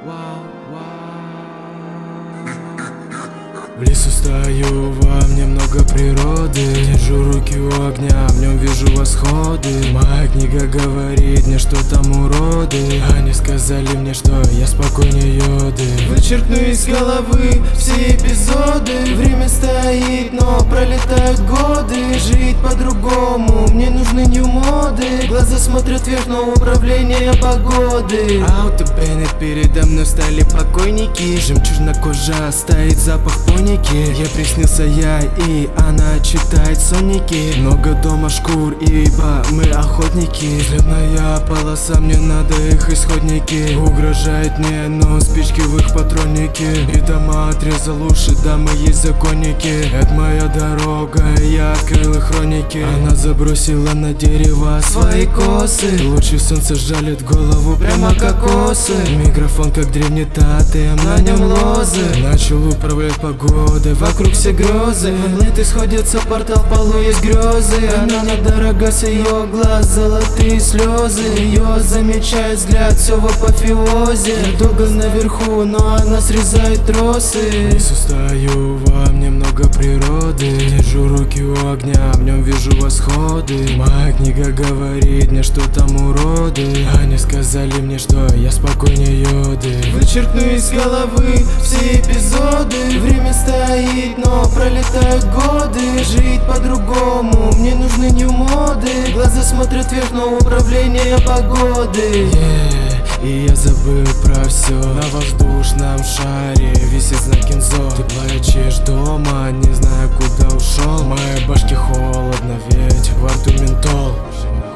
В лесу стою, во мне много природы. Держу руки у огня, в нем вижу восходы. Моя книга говорит мне, что там уроды. Они сказали мне, что я спокойнее Йоды. Вычеркну из головы все эпизоды. Время стоит, но пролетают годы. Жить по-другому, мне нужны нью-моды. Глаза смотрят вверх, но управление погоды. Аутобенет, передо мной стали покойники. Жемчужная кожа, стоит запах поники. Я приснился я, и она читает соники. Много дома шкур, ибо мы охотники. Взлетная полоса, мне надо их исходники. Угрожает мне, но спички в их патроннике. И дома отрезал уши, да мы есть законники. Это моя дорога, я открыл их хроники. Она забросила на дерево свои косы. Лучи солнца жалит голову прямо кокосы. Микрофон как древний тотем, на нем лозы. Начал управлять погодой, вокруг все грозы. Леты сходятся, портал в полу есть грезы. Она дорога, с ее глаз золотые слезы. Ее замечает взгляд, все в апофеозе. Я долго наверху, но она срезает тросы. В лесу стою, во мне много природы. Держу руки у огня, в нем вижу восходы. Моя книга говорит мне, что там уроды. Они сказали мне, что я спокойнее Йоды. Вычеркну из головы все эпизоды. Время стоит, но пролетают годы. Жить по-другому, мне нужны нью-моды. Глаза смотрят вверх, но управление погоды. И я забыл про все. На воздушном шаре висит знак Инзо. Ты плачешь дома, не знаю куда ушел. В моей башке холодно, ведь во рту ментол.